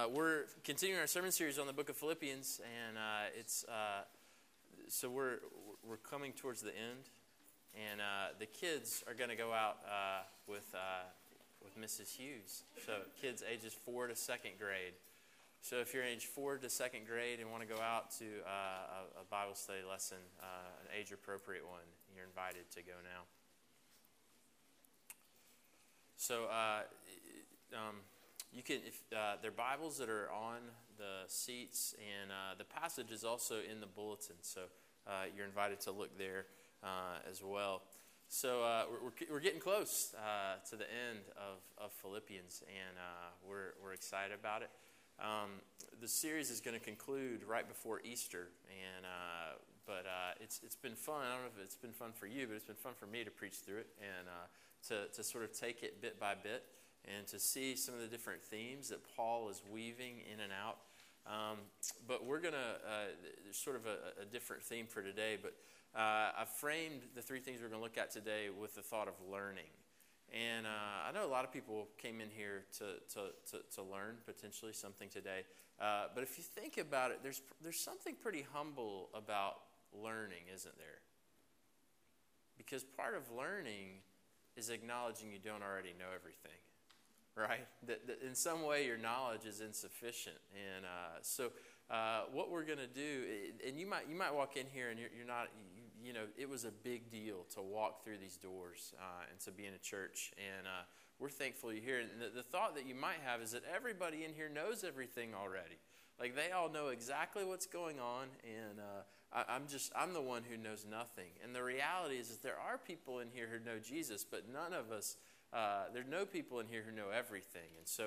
We're continuing our sermon series on the book of Philippians, and so we're coming towards the end, and the kids are going to go out with Mrs. Hughes. So kids ages 4 to 2nd grade. So if you're age 4 to 2nd grade and want to go out to a Bible study lesson, an age-appropriate one, you're invited to go now. So you can, if there are Bibles that are on the seats, and the passage is also in the bulletin. So you're invited to look there as well. So we're getting close to the end of Philippians, and we're excited about it. The series is going to conclude right before Easter, and but it's been fun. I don't know if it's been fun for you, but it's been fun for me to preach through it and to sort of take it bit by bit and to see some of the different themes that Paul is weaving in and out. But we're going to, there's sort of a different theme for today, but I've framed the 3 things we're going to look at today with the thought of learning. And I know a lot of people came in here to learn potentially something today. But if you think about it, there's something pretty humble about learning, isn't there? Because part of learning is acknowledging you don't already know everything, right? That in some way your knowledge is insufficient. And so what we're going to do, and you might walk in here and you're not, you know, it was a big deal to walk through these doors and to be in a church. And we're thankful you're here. And the thought that you might have is that everybody in here knows everything already. Like they all know exactly what's going on, and I'm the one who knows nothing. And the reality is that there are people in here who know Jesus, but none of us. There are no people in here who know everything, and so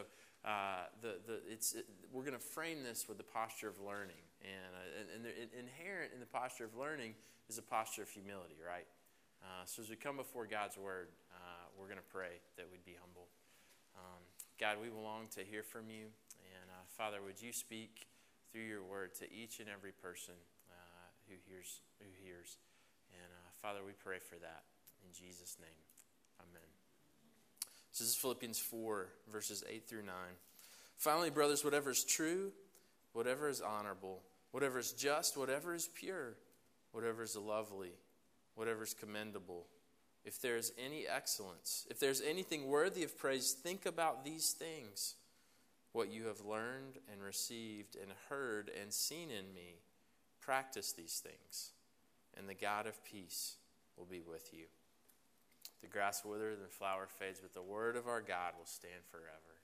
we're going to frame this with the posture of learning, and inherent in the posture of learning is a posture of humility, right? So as we come before God's Word, we're going to pray that we'd be humble. God, we long to hear from you, and Father, would you speak through your Word to each and every person who hears, and Father, we pray for that in Jesus' name, amen. So this is Philippians 4, verses 8 through 9. Finally, brothers, whatever is true, whatever is honorable, whatever is just, whatever is pure, whatever is lovely, whatever is commendable, if there is any excellence, if there is anything worthy of praise, think about these things. What you have learned and received and heard and seen in me, practice these things, and the God of peace will be with you. The grass withers and the flower fades, but the word of our God will stand forever.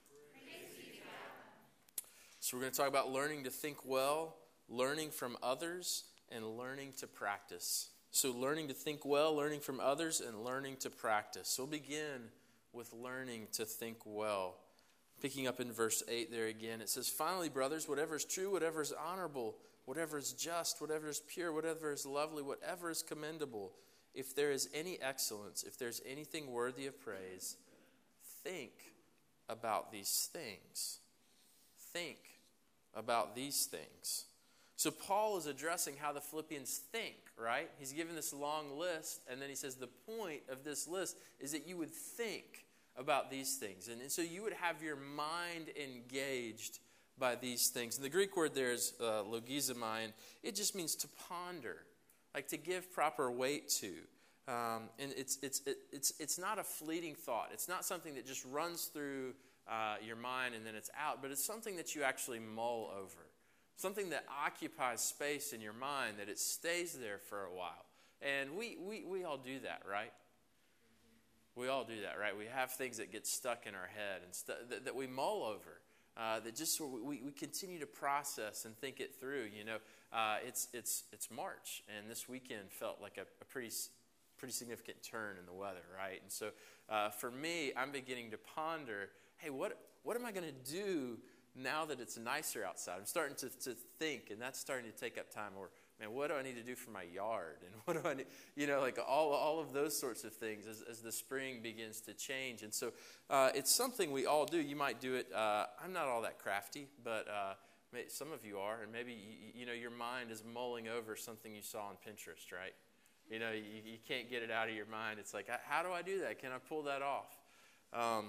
So we're going to talk about learning to think well, learning from others, and learning to practice. So learning to think well, learning from others, and learning to practice. So we'll begin with learning to think well. Picking up in verse 8 there again, it says, finally, brothers, whatever is true, whatever is honorable, whatever is just, whatever is pure, whatever is lovely, whatever is commendable, if there is any excellence, if there's anything worthy of praise, think about these things. Think about these things. So Paul is addressing how the Philippians think, right? He's given this long list, and then he says the point of this list is that you would think about these things. And so you would have your mind engaged by these things. And the Greek word there is logizomai, and it just means to ponder, like to give proper weight to. And it's not a fleeting thought. It's not something that just runs through your mind and then it's out, but it's something that you actually mull over. Something that occupies space in your mind, that it stays there for a while. And we all do that, right? We all do that, right? We have things that get stuck in our head and that we mull over. That just we continue to process and think it through. You know, it's March, and this weekend felt like a pretty significant turn in the weather, right? And so for me, I'm beginning to ponder, hey, what am I going to do now that it's nicer outside? I'm starting to think, and that's starting to take up time. Or, man, what do I need to do for my yard? And what do I need, you know, like all of those sorts of things as the spring begins to change. And so it's something we all do. You might do it. I'm not all that crafty, but some of you are. And maybe, you know, your mind is mulling over something you saw on Pinterest, right? You know, you can't get it out of your mind. It's like, how do I do that? Can I pull that off?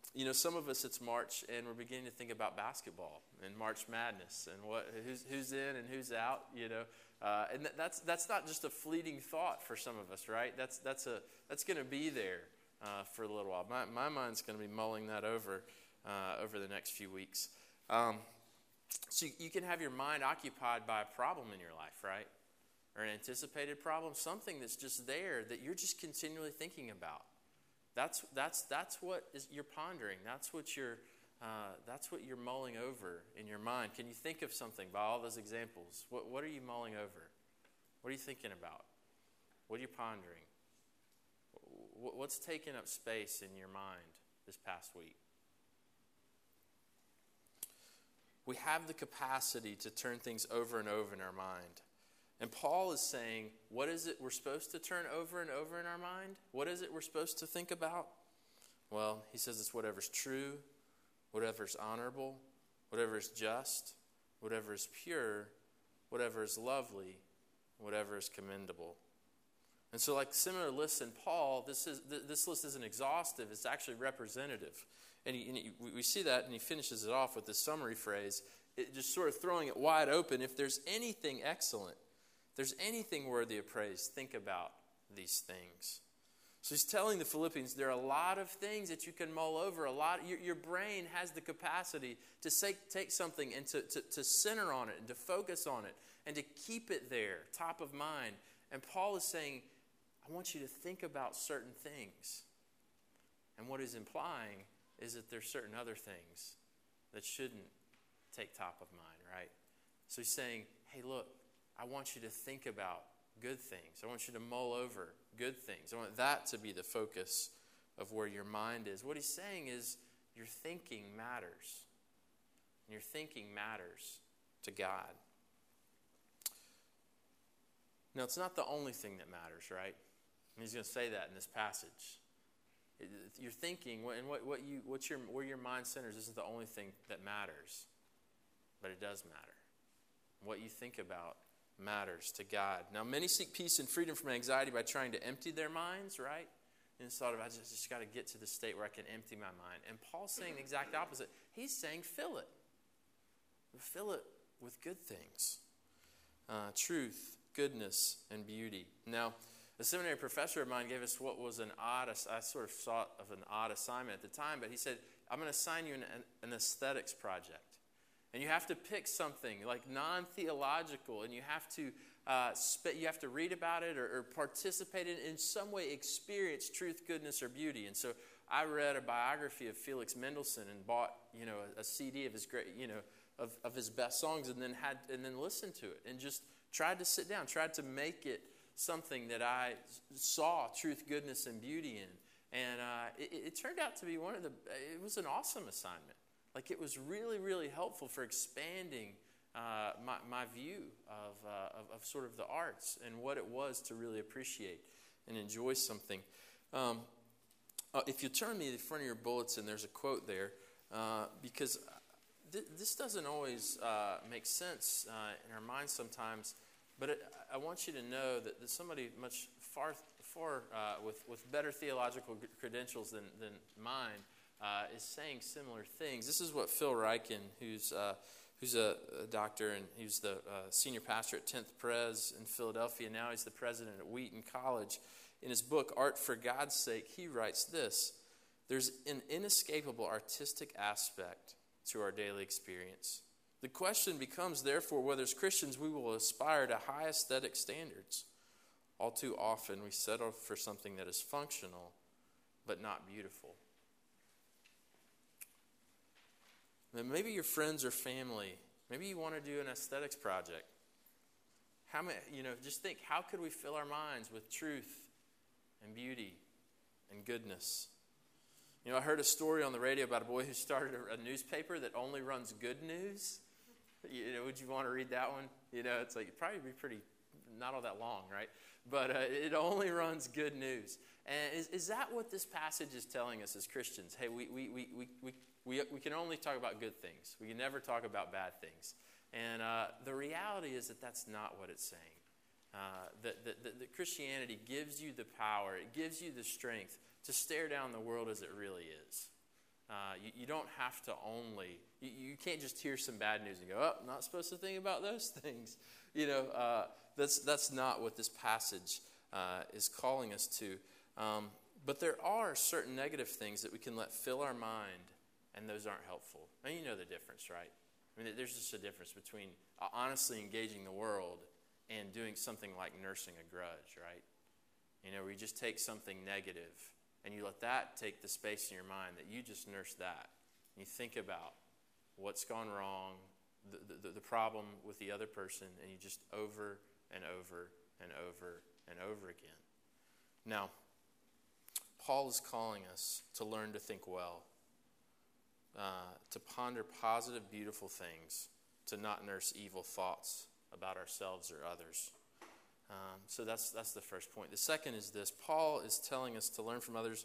Some of us, it's March, and we're beginning to think about basketball and March Madness and who's in and who's out. And that's not just a fleeting thought for some of us, right? That's going to be there for a little while. My mind's going to be mulling that over the next few weeks. So you can have your mind occupied by a problem in your life, right? Or an anticipated problem, something that's just there that you're just continually thinking about. That's what you're pondering. That's what you're mulling over in your mind. Can you think of something by all those examples? What are you mulling over? What are you thinking about? What are you pondering? What's taking up space in your mind this past week? We have the capacity to turn things over and over in our mind. And Paul is saying, what is it we're supposed to turn over and over in our mind? What is it we're supposed to think about? Well, he says it's whatever's true, whatever's honorable, whatever is just, whatever is pure, whatever is lovely, whatever is commendable. And so like similar lists in Paul, this list isn't exhaustive, it's actually representative. And we see that, and he finishes it off with this summary phrase, just sort of throwing it wide open. If there's anything excellent, if there's anything worthy of praise, think about these things. So he's telling the Philippians there are a lot of things that you can mull over. Your brain has the capacity to take something and to center on it and to focus on it and to keep it there, top of mind. And Paul is saying, I want you to think about certain things. And what he's implying is that there's certain other things that shouldn't take top of mind, right? So he's saying, hey, look, I want you to think about good things. I want you to mull over good things. I want that to be the focus of where your mind is. What he's saying is your thinking matters. And your thinking matters to God. Now, it's not the only thing that matters, right? And he's going to say that in this passage. Your thinking and where your mind centers isn't the only thing that matters, but it does matter. What you think about matters to God. Now, many seek peace and freedom from anxiety by trying to empty their minds, right? And it's thought of, I just got to get to the state where I can empty my mind. And Paul's saying the exact opposite. He's saying fill it. Fill it with good things. Truth, goodness, and beauty. Now, a seminary professor of mine gave us what was I sort of thought of an odd assignment at the time, but he said, I'm going to assign you an aesthetics project. And you have to pick something like non-theological, and you have to read about it or participate in some way, experience truth, goodness, or beauty. And so I read a biography of Felix Mendelssohn and bought a CD of his great of his best songs, and then listened to it and just tried to sit down, tried to make it something that I saw truth, goodness, and beauty in. And it turned out to be it was an awesome assignment. Like it was really, really helpful for expanding my view of sort of the arts and what it was to really appreciate and enjoy something. If you turn me to the front of your bulletin, there's a quote there, because this doesn't always make sense in our minds sometimes. But I want you to know that somebody much far with better theological credentials than mine is saying similar things. This is what Phil Ryken, who's a doctor, and he was the senior pastor at 10th Pres in Philadelphia. Now he's the president at Wheaton College. In his book, Art for God's Sake, he writes this: there's an inescapable artistic aspect to our daily experience. The question becomes, therefore, whether as Christians we will aspire to high aesthetic standards. All too often we settle for something that is functional but not beautiful. Maybe your friends or family, maybe you want to do an aesthetics project. Just think, how could we fill our minds with truth and beauty and goodness? I heard a story on the radio about a boy who started a newspaper that only runs good news. Would you want to read that one? It's like it'd probably be pretty, not all that long, right? But it only runs good news. And is that what this passage is telling us as Christians? Hey, we can only talk about good things. We can never talk about bad things. And the reality is that that's not what it's saying. That Christianity gives you the power, it gives you the strength to stare down the world as it really is. You don't have to only, you can't just hear some bad news and go, oh, not supposed to think about those things. That's not what this passage is calling us to. But there are certain negative things that we can let fill our mind, and those aren't helpful. And you know the difference, right? I mean, there's just a difference between honestly engaging the world and doing something like nursing a grudge, right? Where you just take something negative and you let that take the space in your mind that you just nurse that. And you think about what's gone wrong, the problem with the other person, and you just over and over and over and over again. Now, Paul is calling us to learn to think well, to ponder positive, beautiful things, to not nurse evil thoughts about ourselves or others. So that's the first point. The second is this: Paul is telling us to learn from others.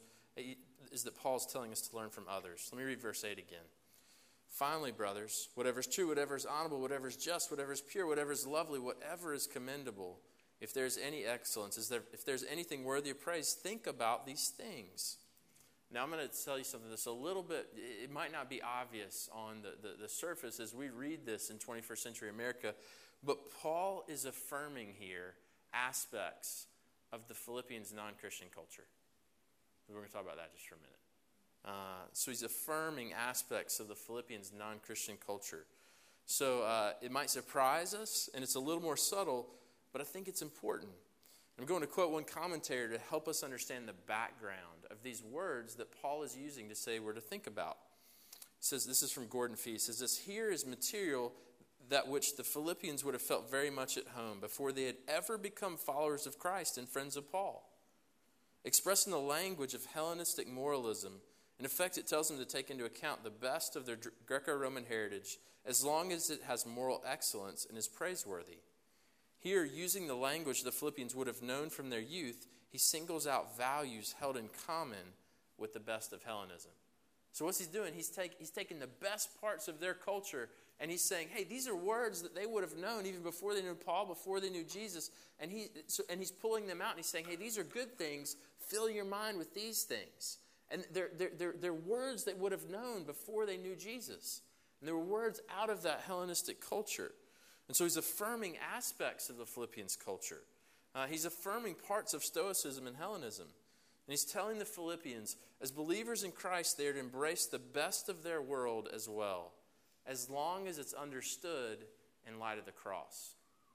Paul is telling us to learn from others. Let me read verse 8 again. Finally, brothers, whatever is true, whatever is honorable, whatever is just, whatever is pure, whatever is lovely, whatever is commendable, if there is any excellence, if there's anything worthy of praise, think about these things. Now, I'm going to tell you something that's a little bit, it might not be obvious on the surface as we read this in 21st century America, but Paul is affirming here aspects of the Philippians' non-Christian culture. We're going to talk about that just for a minute. So he's affirming aspects of the Philippians' non-Christian culture. So it might surprise us, and it's a little more subtle, but I think it's important. I'm going to quote one commentator to help us understand the background of these words that Paul is using to say we're to think about. It says, this is from Gordon Fee. It says this: here is material that which the Philippians would have felt very much at home before they had ever become followers of Christ and friends of Paul. Expressed in the language of Hellenistic moralism, in effect it tells them to take into account the best of their Greco-Roman heritage as long as it has moral excellence and is praiseworthy. Here, using the language the Philippians would have known from their youth, he singles out values held in common with the best of Hellenism. So what's he doing? He's taking the best parts of their culture, and he's saying, hey, these are words that they would have known even before they knew Paul, before they knew Jesus. And he's pulling them out, and he's saying, hey, these are good things. Fill your mind with these things. And they're words they would have known before they knew Jesus. And they were words out of that Hellenistic culture. And so he's affirming aspects of the Philippians' culture. He's affirming parts of Stoicism and Hellenism. And he's telling the Philippians, as believers in Christ, they are to embrace the best of their world as well, as long as it's understood in light of the cross.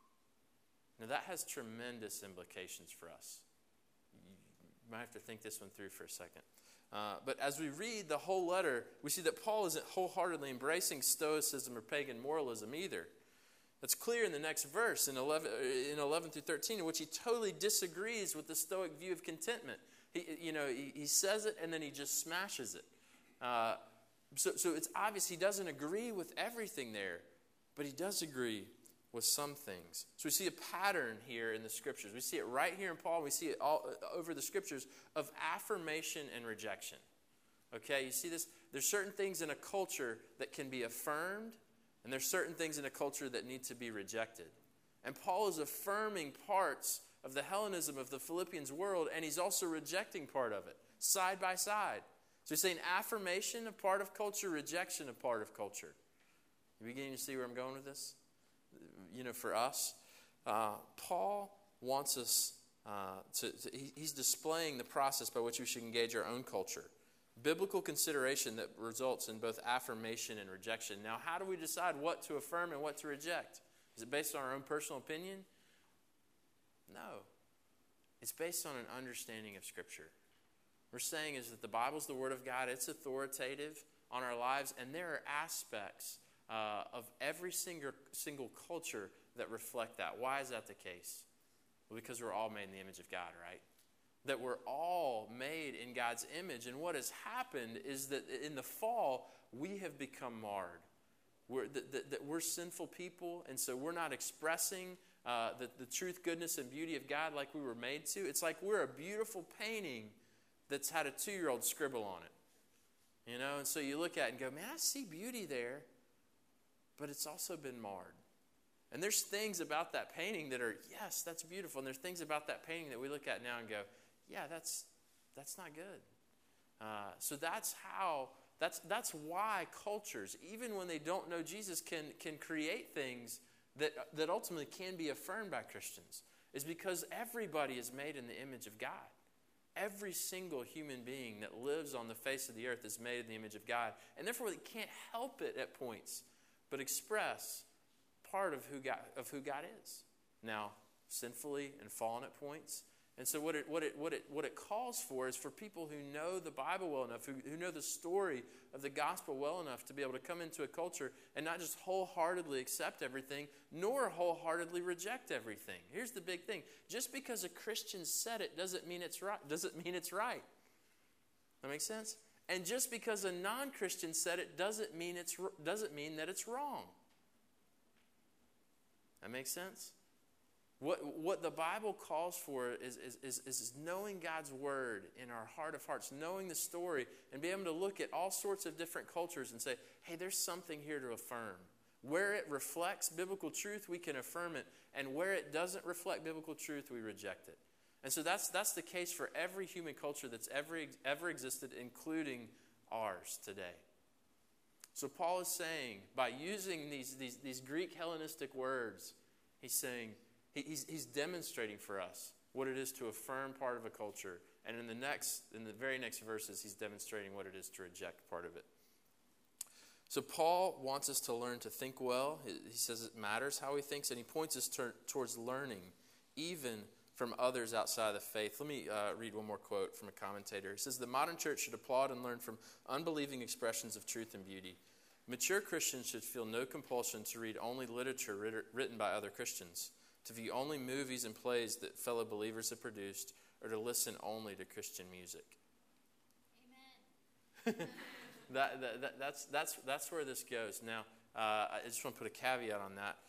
Now that has tremendous implications for us. You might have to think this one through for a second. But as we read the whole letter, we see that Paul isn't wholeheartedly embracing Stoicism or pagan moralism either. That's clear in the next verse, in 11 through 13, in which he totally disagrees with the Stoic view of contentment. He says it and then he just smashes it. So it's obvious he doesn't agree with everything there, but he does agree with some things. So we see a pattern here in the Scriptures. We see it right here in Paul. We see it all over the Scriptures of affirmation and rejection. Okay, you see this? There's certain things in a culture that can be affirmed, and there's certain things in a culture that need to be rejected. And Paul is affirming parts of the Hellenism of the Philippians world, and he's also rejecting part of it, side by side. So he's saying affirmation of part of culture, rejection of part of culture. You beginning to see where I'm going with this? For us, Paul wants us he's displaying the process by which we should engage our own culture. Biblical consideration that results in both affirmation and rejection. Now, how do we decide what to affirm and what to reject? Is it based on our own personal opinion? No. It's based on an understanding of Scripture. We're saying is that the Bible's the Word of God. It's authoritative on our lives, and there are aspects of every single culture that reflect that. Why is that the case? Well, because we're all made in the image of God, right? That we're all made in God's image. And what has happened is that in the fall, we have become marred. We're sinful people, and so we're not expressing the truth, goodness, and beauty of God like we were made to. It's like we're a beautiful painting that's had a 2-year-old scribble on it. And so you look at it and go, man, I see beauty there, but it's also been marred. And there's things about that painting that are, yes, that's beautiful. And there's things about that painting that we look at now and go, yeah, that's not good. So that's how That's why cultures, even when they don't know Jesus, can create things that ultimately can be affirmed by Christians, is because everybody is made in the image of God. Every single human being that lives on the face of the earth is made in the image of God. And therefore, they can't help it at points but express part of who God is. Now, sinfully and fallen at points. And so what it calls for is for people who know the Bible well enough, who know the story of the gospel well enough to be able to come into a culture and not just wholeheartedly accept everything, nor wholeheartedly reject everything. Here's the big thing. Just because a Christian said it doesn't mean it's right. That makes sense? And just because a non-Christian said it doesn't mean that it's wrong. That makes sense? What the Bible calls for is knowing God's word in our heart of hearts, knowing the story, and being able to look at all sorts of different cultures and say, hey, there's something here to affirm. Where it reflects biblical truth, we can affirm it. And where it doesn't reflect biblical truth, we reject it. And so that's the case for every human culture that's ever existed, including ours today. So Paul is saying, by using these Greek Hellenistic words, he's saying, He's demonstrating for us what it is to affirm part of a culture. And in the very next verses, he's demonstrating what it is to reject part of it. So Paul wants us to learn to think well. He says it matters how he thinks, and he points us towards learning, even from others outside of the faith. Let me read one more quote from a commentator. He says, the modern church should applaud and learn from unbelieving expressions of truth and beauty. Mature Christians should feel no compulsion to read only literature written by other Christians, to view only movies and plays that fellow believers have produced, or to listen only to Christian music. Amen. That's where this goes. Now, I just want to put a caveat on that.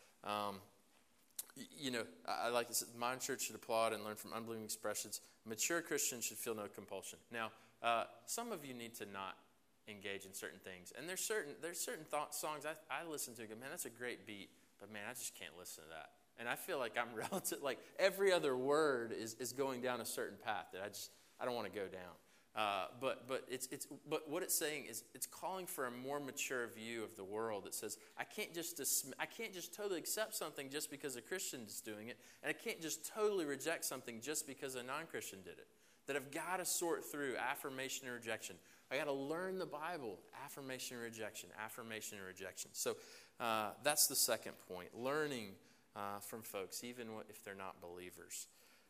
I like this. Modern church should applaud and learn from unbelieving expressions. Mature Christians should feel no compulsion. Now, some of you need to not engage in certain things, and there's certain songs I listen to and go, man, that's a great beat, but man, I just can't listen to that. And I feel like I'm relative, like every other word is going down a certain path that I don't want to go down. But what it's saying is it's calling for a more mature view of the world that says I can't just totally accept something just because a Christian is doing it, and I can't just totally reject something just because a non-Christian did it. That I've got to sort through affirmation and rejection. I got to learn the Bible, affirmation and rejection, affirmation and rejection. So that's the second point, learning from folks, even if they're not believers.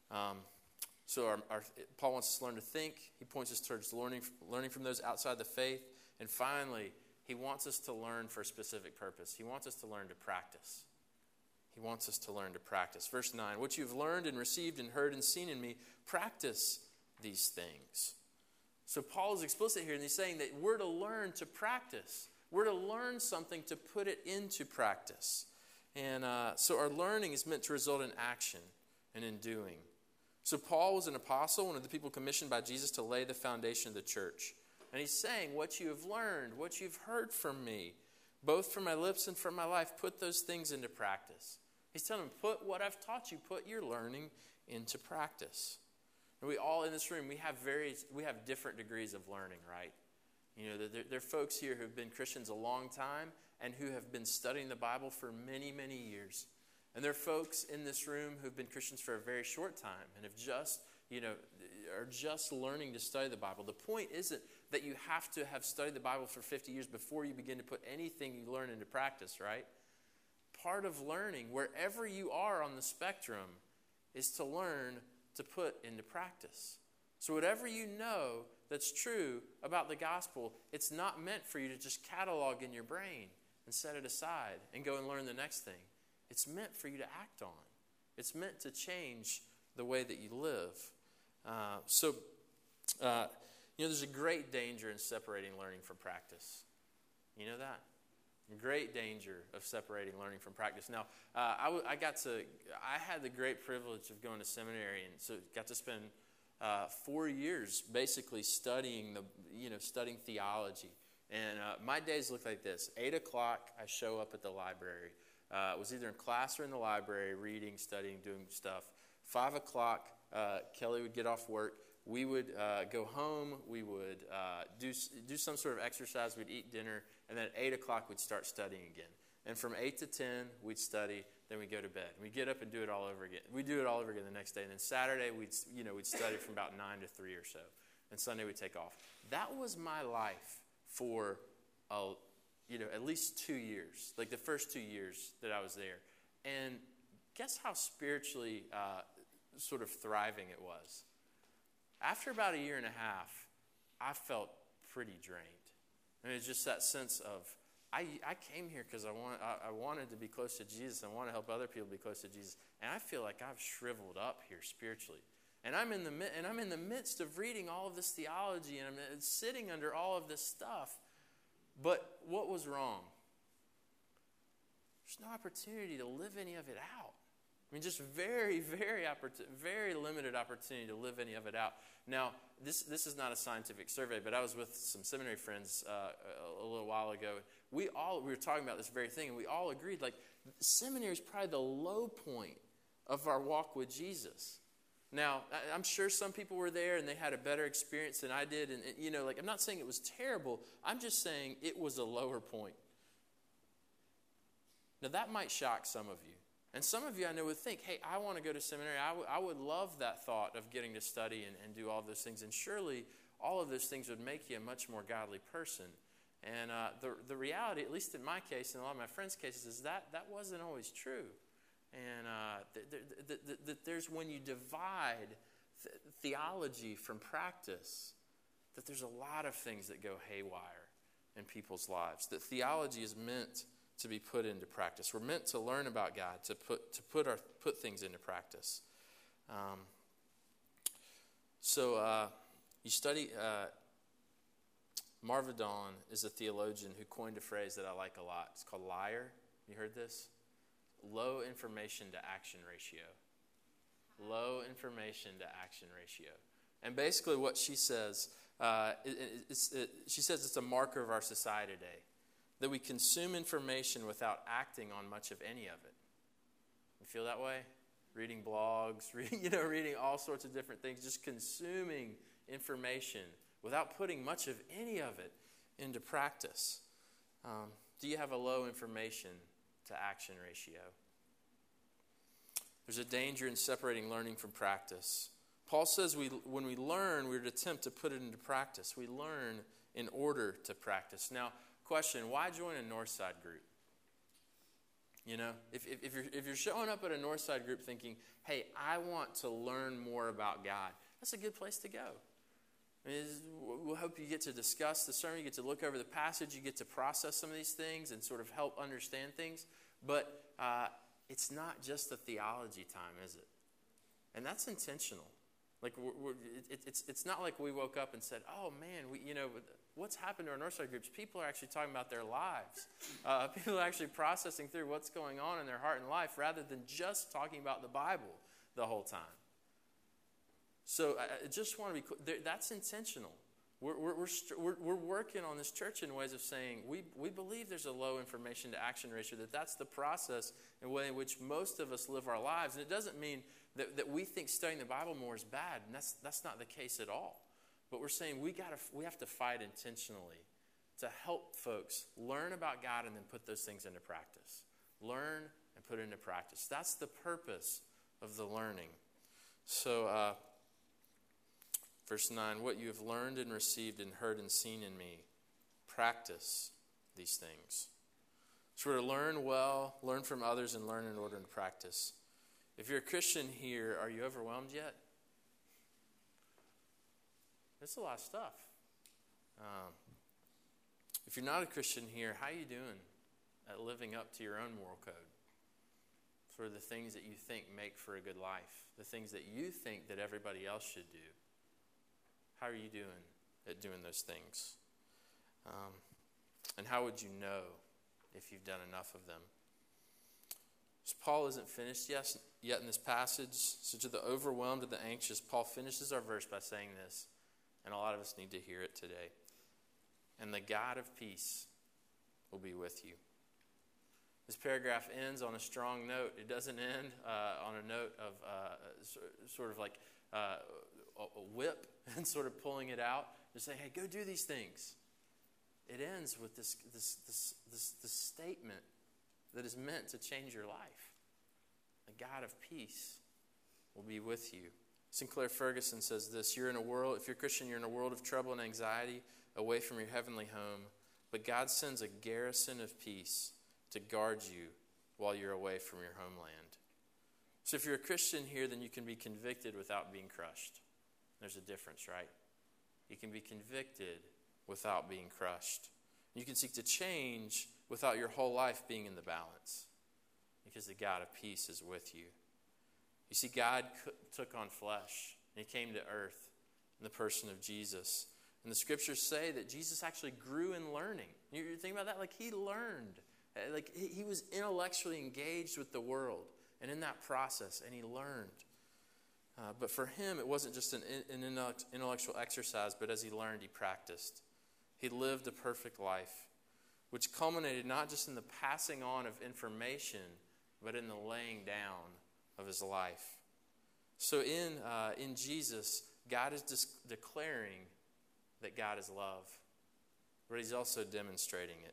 So Paul wants us to learn to think. He points us towards learning from those outside the faith. And finally, he wants us to learn for a specific purpose. He wants us to learn to practice. He wants us to learn to practice. Verse 9, what you've learned and received and heard and seen in me, practice these things. So Paul is explicit here, and he's saying that we're to learn to practice. We're to learn something to put it into practice. And so our learning is meant to result in action and in doing. So Paul was an apostle, one of the people commissioned by Jesus to lay the foundation of the church. And he's saying, what you have learned, what you've heard from me, both from my lips and from my life, put those things into practice. He's telling them, put what I've taught you, put your learning into practice. And we all in this room, we have different degrees of learning, right? There are folks here who have been Christians a long time and who have been studying the Bible for many, many years. And there are folks in this room who've been Christians for a very short time and are just learning to study the Bible. The point isn't that you have to have studied the Bible for 50 years before you begin to put anything you learn into practice, right? Part of learning, wherever you are on the spectrum, is to learn to put into practice. So whatever you know that's true about the gospel, it's not meant for you to just catalog in your brain and set it aside and go and learn the next thing. It's meant for you to act on. It's meant to change the way that you live. There's a great danger in separating learning from practice. You know that? Great danger of separating learning from practice. Now, I had the great privilege of going to seminary, and so got to spend 4 years basically studying theology. And my days look like this. 8 o'clock, I show up at the library. Was either in class or in the library, reading, studying, doing stuff. 5 o'clock, Kelly would get off work. we would go home, we would do some sort of exercise, we'd eat dinner, and then at 8 o'clock we'd start studying again. And from 8 to 10, we'd study, then we'd go to bed. We'd get up and do it all over again. We'd do it all over again the next day. And then Saturday, we'd study from about 9 to 3 or so. And Sunday, we'd take off. That was my life for, at least 2 years, like the first 2 years that I was there. And guess how spiritually sort of thriving it was? After about a year and a half, I felt pretty drained. I mean, it's just that sense of, I came here because I wanted to be close to Jesus. I want to help other people be close to Jesus. And I feel like I've shriveled up here spiritually. And I'm in the midst of reading all of this theology, and I'm sitting under all of this stuff. But what was wrong? There's no opportunity to live any of it out. I mean, just very, very limited opportunity to live any of it out. Now, this is not a scientific survey, but I was with some seminary friends a little while ago. We were talking about this very thing, and we all agreed, like, seminary is probably the low point of our walk with Jesus. Now, I'm sure some people were there and they had a better experience than I did, and I'm not saying it was terrible. I'm just saying it was a lower point. Now, that might shock some of you. And some of you I know would think, hey, I want to go to seminary. I would love that thought of getting to study and do all those things. And surely all of those things would make you a much more godly person. And the reality, at least in my case and a lot of my friends' cases, is that wasn't always true. And there's when you divide theology from practice, that there's a lot of things that go haywire in people's lives. That theology is meant to be put into practice. We're meant to learn about God, to put things into practice. You study. Marva Dawn is a theologian who coined a phrase that I like a lot. It's called LIAR. You heard this? Low information to action ratio. Low information to action ratio. And basically what she says, she says it's a marker of our society today. That we consume information without acting on much of any of it. You feel that way? Reading blogs, reading all sorts of different things, just consuming information without putting much of any of it into practice. Do you have a low information to action ratio? There's a danger in separating learning from practice. Paul says when we learn, we're to attempt to put it into practice. We learn in order to practice. Now, question, why join a Northside group? If you're showing up at a Northside group thinking, hey, I want to learn more about God, that's a good place to go. We'll hope you get to discuss the sermon, you get to look over the passage, you get to process some of these things and sort of help understand things. But it's not just a theology time, is it? And that's intentional. Like it's not like we woke up and said, "Oh man, what's happened to our Northside groups?" People are actually talking about their lives. People are actually processing through what's going on in their heart and life, rather than just talking about the Bible the whole time. So I just want to be clear. That's intentional. We're working on this church in ways of saying we believe there's a low information to action ratio. That's the process and way in which most of us live our lives, and it doesn't mean that we think studying the Bible more is bad, and that's not the case at all. But we're saying we have to fight intentionally to help folks learn about God and then put those things into practice. Learn and put it into practice. That's the purpose of the learning. So, verse 9, what you have learned and received and heard and seen in me, practice these things. So we're to learn well, learn from others, and learn in order to practice. If you're a Christian here, are you overwhelmed yet? It's a lot of stuff. If you're not a Christian here, how are you doing at living up to your own moral code? Sort of the things that you think make for a good life, the things that you think that everybody else should do. How are you doing at doing those things? And how would you know if you've done enough of them? So Paul isn't finished yet in this passage. So to the overwhelmed and the anxious, Paul finishes our verse by saying this, and a lot of us need to hear it today. And the God of peace will be with you. This paragraph ends on a strong note. It doesn't end on a note of sort of like a whip and sort of pulling it out to say, hey, go do these things. It ends with this statement that is meant to change your life. The God of peace will be with you. Sinclair Ferguson says this, if you're a Christian, you're in a world of trouble and anxiety away from your heavenly home, but God sends a garrison of peace to guard you while you're away from your homeland. So if you're a Christian here, then you can be convicted without being crushed. There's a difference, right? You can be convicted without being crushed. You can seek to change without your whole life being in the balance, because the God of peace is with you. You see, God took on flesh, and he came to earth in the person of Jesus. And the scriptures say that Jesus actually grew in learning. You think about that? Like, he learned. Like, he was intellectually engaged with the world, and in that process, and he learned. But for him, it wasn't just an intellectual exercise, but as he learned, he practiced. He lived a perfect life, which culminated not just in the passing on of information, but in the laying down of his life. So in Jesus, God is declaring that God is love, but he's also demonstrating it.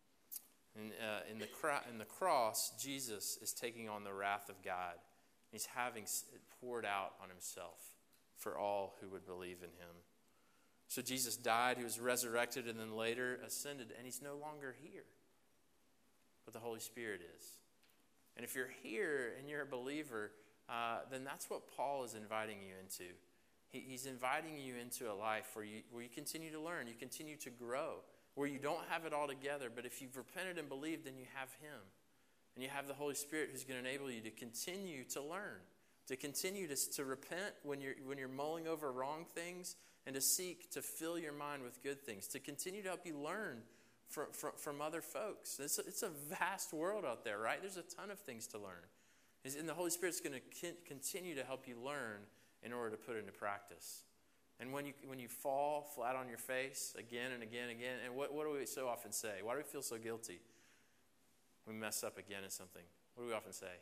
In the cross, Jesus is taking on the wrath of God. He's having it poured out on himself for all who would believe in him. So Jesus died, he was resurrected, and then later ascended, and he's no longer here. But the Holy Spirit is. And if you're here and you're a believer, then that's what Paul is inviting you into. He's inviting you into a life where you continue to learn, you continue to grow, where you don't have it all together, but if you've repented and believed, then you have him. And you have the Holy Spirit who's going to enable you to continue to learn, to continue to repent when you're mulling over wrong things, and to seek to fill your mind with good things, to continue to help you learn from other folks. It's a vast world out there, right? There's a ton of things to learn. And the Holy Spirit's going to continue to help you learn in order to put into practice. And when you fall flat on your face again and again and again, and what do we so often say? Why do we feel so guilty? We mess up again at something. What do we often say?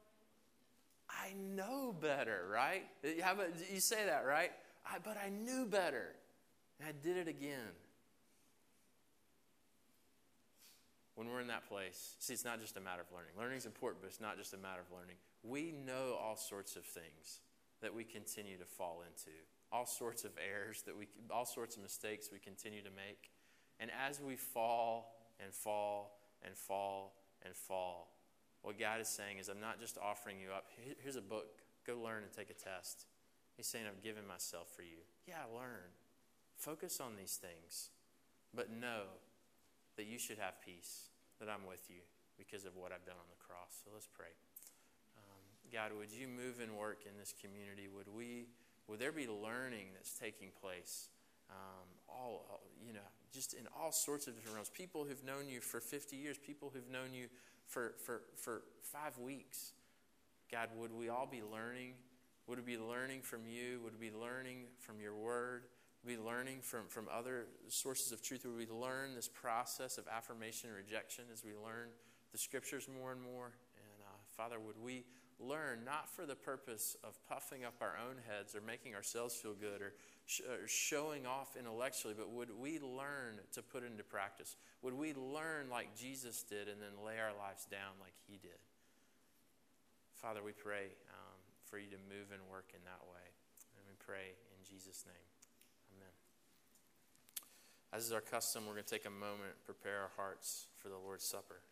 I know better, right? You say that, right? But I knew better. And I did it again. When we're in that place, see, it's not just a matter of learning. Learning is important, but it's not just a matter of learning. We know all sorts of things that we continue to fall into. All sorts of errors, all sorts of mistakes we continue to make. And as we fall and fall and fall and fall, what God is saying is, I'm not just offering you up. Here's a book. Go learn and take a test. He's saying, I've given myself for you. Yeah, learn. Focus on these things. But know that you should have peace, that I'm with you because of what I've done on the cross. So let's pray. God, would you move and work in this community? Would there be learning that's taking place? Just in all sorts of different realms. People who've known you for 50 years, people who've known you for 5 weeks. God, would we all be learning? Would we be learning from you? Would we be learning from your word? Would we be learning from other sources of truth? Would we learn this process of affirmation and rejection as we learn the scriptures more and more? And Father, would we learn not for the purpose of puffing up our own heads or making ourselves feel good or showing off intellectually, but would we learn to put into practice? Would we learn like Jesus did and then lay our lives down like he did? Father, we pray for you to move and work in that way. And we pray in Jesus' name. Amen. As is our custom, we're going to take a moment, prepare our hearts for the Lord's Supper.